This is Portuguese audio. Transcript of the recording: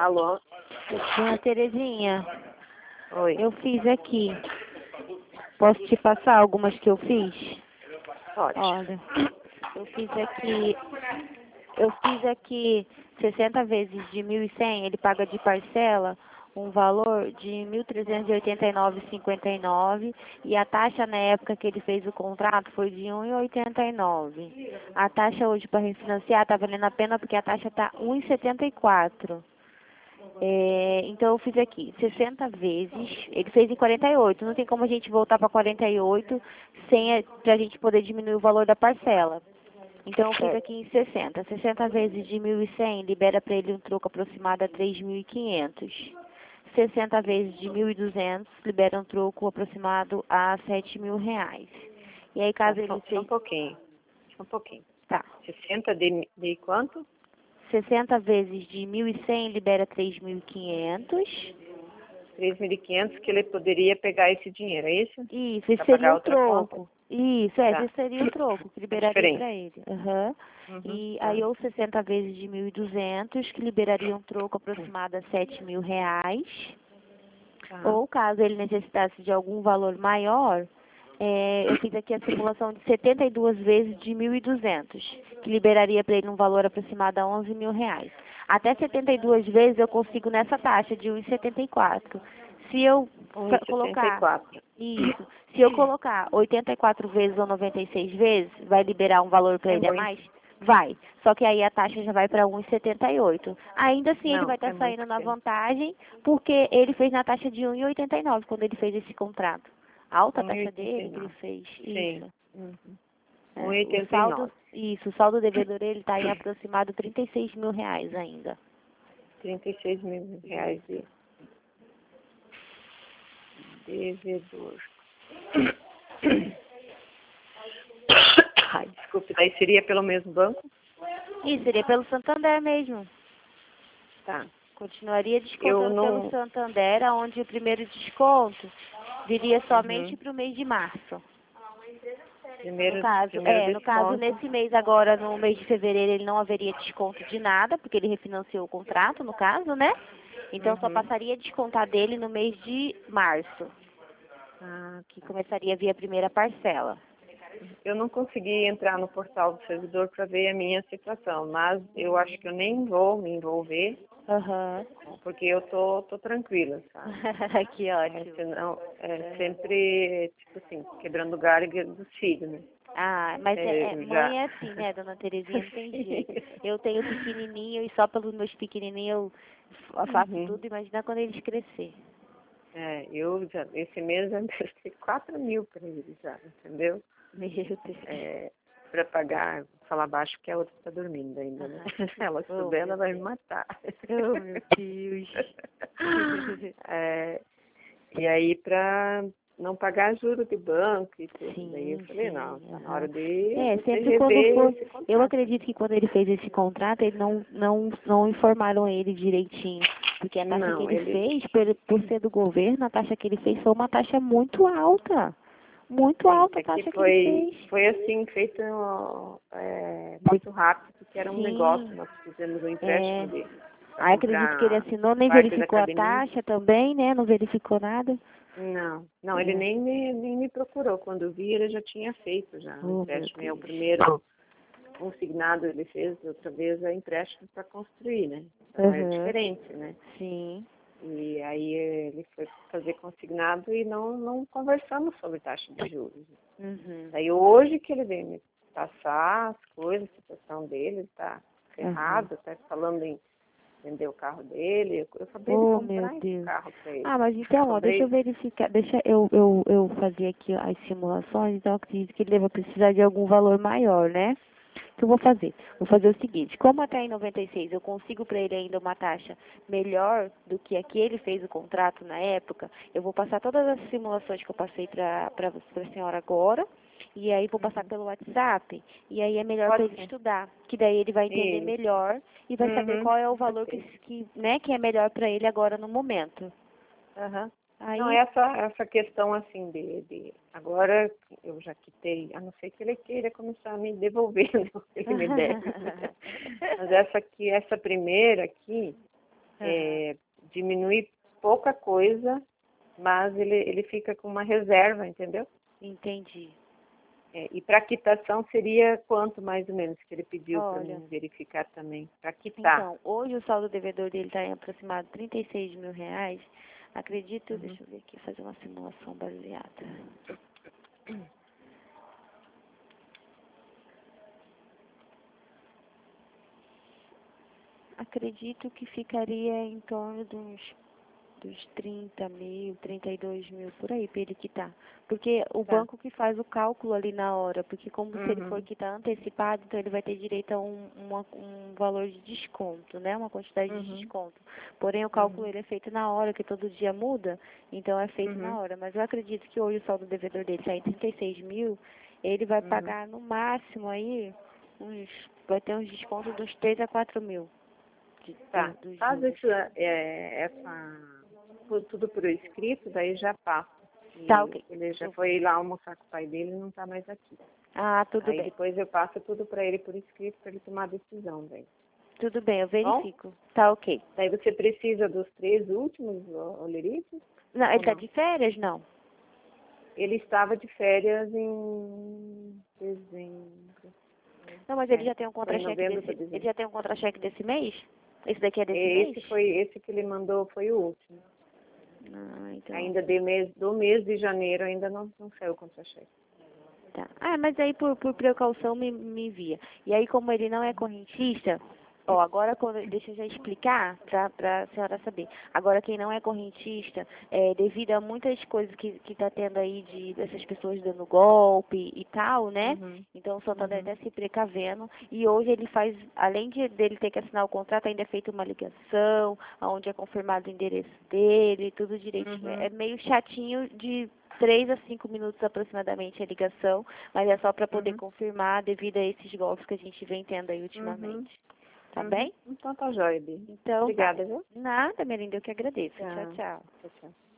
Alô? Dona Terezinha, Oi. eu fiz aqui. Posso te passar algumas que eu fiz? Pode. Olha, eu fiz aqui 60 vezes de 1.100, ele paga de parcela um valor de 1.389,59 e a taxa na época que ele fez o contrato foi de 1,89. A taxa hoje para refinanciar está valendo a pena porque a taxa está 1,74. Então eu fiz aqui 60 vezes, ele fez em 48, não tem como a gente voltar para 48 sem para a gente poder diminuir o valor da parcela. Então eu fiz aqui em 60 vezes de 1.100 libera para ele um troco aproximado a 3.500. 60 vezes de 1.200 libera um troco aproximado a R$ 7.000. E aí caso ele Só um pouquinho. Só um pouquinho. Tá. 60 de quanto? 60 vezes de 1.100 libera 3.500. 3.500 que ele poderia pegar esse dinheiro, é isso? Isso, esse Pra seria pagar o outra troco. conta? Isso, Tá. esse seria o troco que liberaria diferença. para ele. Aham. E aí ou 60 vezes de 1.200 que liberaria um troco aproximado a R$ 7.000. Tá. Ou caso ele necessitasse de algum valor maior, eu fiz aqui a simulação de 72 vezes de 1.200, que liberaria para ele um valor aproximado a R$ 11.000. Até 72 vezes eu consigo nessa taxa de 1,74. Se eu colocar 1,74. isso, se eu colocar 84 vezes ou 96 vezes, vai liberar um valor para ele a mais? Vai. Só que aí a taxa já vai para 1,78. Ainda assim ele vai estar saindo na vantagem, porque ele fez na taxa de 1,89 quando ele fez esse contrato. Alta a taxa dele que ele fez. Sim. Isso. 1,89. O saldo devedor ele está em aproximado R$ 36.000 ainda. R$ 36.000 de devedor. Ai, desculpe, daí seria pelo mesmo banco? Isso, seria pelo Santander mesmo. Tá. Continuaria descontando pelo Santander, onde o primeiro desconto viria somente para o mês de março. No caso, nesse mês agora, no mês de fevereiro, ele não haveria desconto de nada, porque ele refinanciou o contrato, no caso, né? Então só passaria a descontar dele no mês de março, que começaria via primeira parcela. Eu não consegui entrar no portal do servidor para ver a minha situação, mas eu acho que eu nem vou me envolver, porque eu tô tranquila, sabe? Que ótimo. Senão, sempre, tipo assim, quebrando o galho dos filhos, né? Mas mãe é assim, né, dona Terezinha? Não tem jeito. Eu tenho pequenininho e só pelos meus pequenininhos eu faço tudo, imagina quando eles crescer. Eu já, esse mês já gastei 4.000 para eles já, entendeu? Meu Deus. Para pagar, falar baixo porque a outra está dormindo ainda, né? Ela souber, ela vai me matar. Oh, meu Deus. E aí, para não pagar juros de banco e tudo. Sim, daí eu falei, não, tá na hora de sempre quando for. Eu acredito que quando ele fez esse contrato, eles não informaram ele direitinho. Porque a taxa que ele fez, por ser do governo, a taxa que ele fez foi uma taxa muito alta. Muito alta a taxa que ele fez. Foi assim, feito muito rápido, porque era um negócio, nós fizemos um empréstimo dele. Aí acredito que ele assinou, nem verificou a taxa também, né? Não verificou nada. Não, ele nem me procurou. Quando eu vi, ele já tinha feito já. O empréstimo é o primeiro consignado, ele fez outra vez é empréstimo para construir, né? Então é diferente, né? Sim. E aí ele foi fazer consignado e não conversamos sobre taxa de juros. Daí hoje que ele veio me passar as coisas, a situação dele, ele está ferrado, está falando em vender o carro dele. Eu acabei de comprar esse carro para ele. Mas então, deixa eu verificar, deixa eu fazer aqui as simulações, então eu acredito que ele deva precisar de algum valor maior, né? O que eu vou fazer? Vou fazer o seguinte, como até em 96 eu consigo para ele ainda uma taxa melhor do que a que ele fez o contrato na época, eu vou passar todas as simulações que eu passei para a senhora agora, e aí vou passar pelo WhatsApp, e aí é melhor para ele estudar, que daí ele vai entender melhor e vai saber qual é o valor que é melhor para ele agora no momento. Aí... Não, essa questão assim agora eu já quitei, a não ser que ele queira começar a me devolver o que ele me deve. Mas essa primeira aqui, Diminui pouca coisa, mas ele fica com uma reserva, entendeu? Entendi. E para quitação seria quanto mais ou menos que ele pediu para Olha, mim verificar também, para quitar? Então, hoje o saldo devedor dele está em aproximado R$ 36.000. Acredito, deixa eu ver aqui, fazer uma simulação baseada. Acredito que ficaria em torno dos 30.000, 32.000, por aí, para ele quitar. Porque o banco que faz o cálculo ali na hora, porque como se ele for quitar antecipado, então ele vai ter direito a um valor de desconto, né? Uma quantidade de desconto. Porém, o cálculo ele é feito na hora, que todo dia muda, então é feito na hora. Mas eu acredito que hoje o saldo devedor dele está em 36.000, ele vai pagar no máximo aí, vai ter uns descontos dos 3 a 4.000. Faz essa tudo por escrito, daí já passa. Tá, ok. Ele já foi lá almoçar com o pai dele e não está mais aqui. Ah, tudo Aí bem. depois eu passo tudo para ele por escrito para ele tomar a decisão daí. Tudo bem, eu verifico. Tá, ok. Daí você precisa dos 3 últimos, Olerice? Não, ele está de férias? Não. Ele estava de férias em dezembro. Não, mas ele já tem um contra-cheque ele já tem um contra-cheque desse mês? Esse daqui é desse mês? Esse que ele mandou foi o último. Ah, então. Ainda do mês de janeiro ainda não saiu o contra-cheque. Tá. Ah, mas aí por precaução me envia. E aí como ele não é correntista, agora deixa eu já explicar para a senhora saber. Agora quem não é correntista, devido a muitas coisas que tá tendo aí dessas pessoas dando golpe e tal, né? Então o Santander até se precavendo. E hoje ele faz, além dele ter que assinar o contrato, ainda é feita uma ligação, onde é confirmado o endereço dele, tudo direitinho. É meio chatinho de 3 a 5 minutos aproximadamente a ligação, mas é só para poder confirmar devido a esses golpes que a gente vem tendo aí ultimamente. Tá bem? Então tá jóia, Bi. Então, obrigada, viu? Nada, minha linda, eu que agradeço. Tchau, Tchau, tchau. tchau.